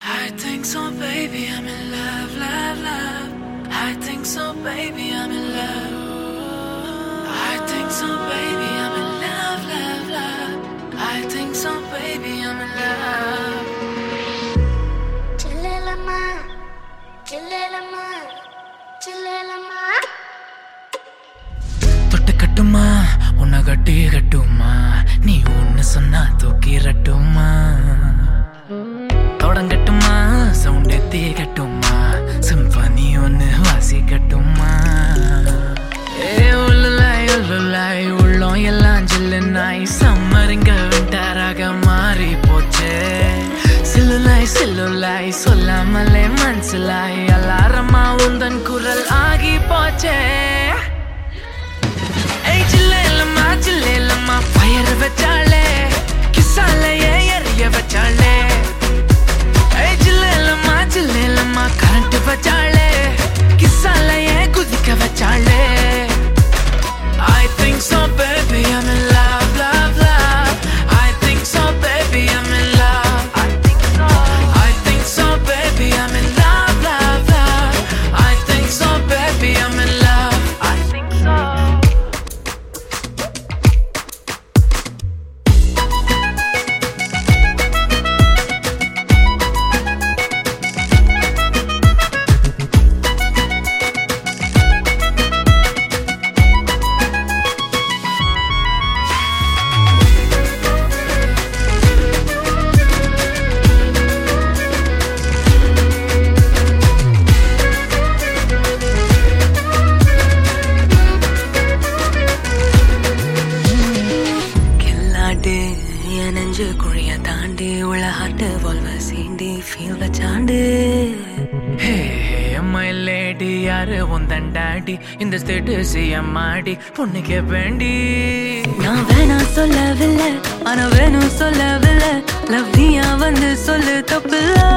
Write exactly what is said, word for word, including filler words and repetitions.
I think so, baby, I'm in love, love, love. I think so, baby, I'm in love. I think so, baby, I'm in love, love, love. I think so, baby, I'm in love. Chillelama, chillelama, chillelama. தொட்டு கட்டுமா உன்னை கட்டி கட்டுமா நீ ஒன்னு சொன்னா தூக்கி ரட்டுமா தொடங்கட்டுமா sound எத்தி கட்டுமா symphony ஒன்னு வாசி கட்டுமா ஏ உள்ளலாய் உள்ளலாய் உள்ளம் எல்லாம் ஜில்லு நாய் சம்மரிங்க விண்டராக மாறி போச்சே சில்லுலாய் சில்லுலாய் சொல்லாமலே மனசுலாய் அலாரமா உந்தன் குரல் ஆகி போச்சே ஃபயர் வச்சாளே கிசாலையே எரிய வச்சாளே ஜில்லேலம்மா ஜில்லேலம்மா கரண்ட் வச்சாளே கிசாலையே குதிக்க வச்சாளே I think so baby I'm in love love love I think so baby I'm in love I think so I think so baby I'm in love love love I think so baby I'm in love I think so நெஞ்சு குழிய தாண்டி உள்ள hot வால்வ சீண்டி feel வச்சாண்டு hey my lady யாரு உந்தன் daddy இந்த state CM ஆடி பொண்ணுக்கு வேண்டி நான் வேணா சொல்லவில்லை ஆனா வேணும் சொல்லவில்லை லவ் நீயா வந்து சொல்லு தப்பில்லை